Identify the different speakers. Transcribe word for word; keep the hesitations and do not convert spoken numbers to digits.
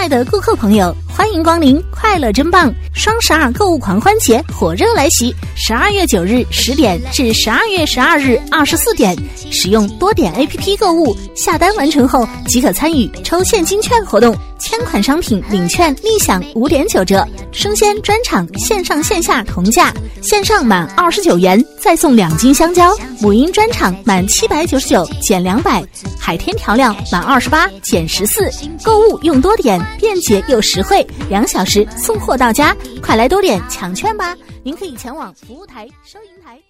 Speaker 1: 爱的顾客朋友，欢迎光临快乐真棒双十二购物狂欢节火热来袭！十二月九日十点至十二月十二日二十四点，使用多点 A P P 购物，下单完成后即可参与抽现金券活动，千款商品领券立享五点九折，生鲜专场线上线下同价，线上满二十九元再送两斤香蕉，母婴专场满七百九十九减两百，海天调料满二十八减十四，购物用多点，便捷又实惠，两小时送货到家，快来多点抢券吧！您可以前往服务台、收银台。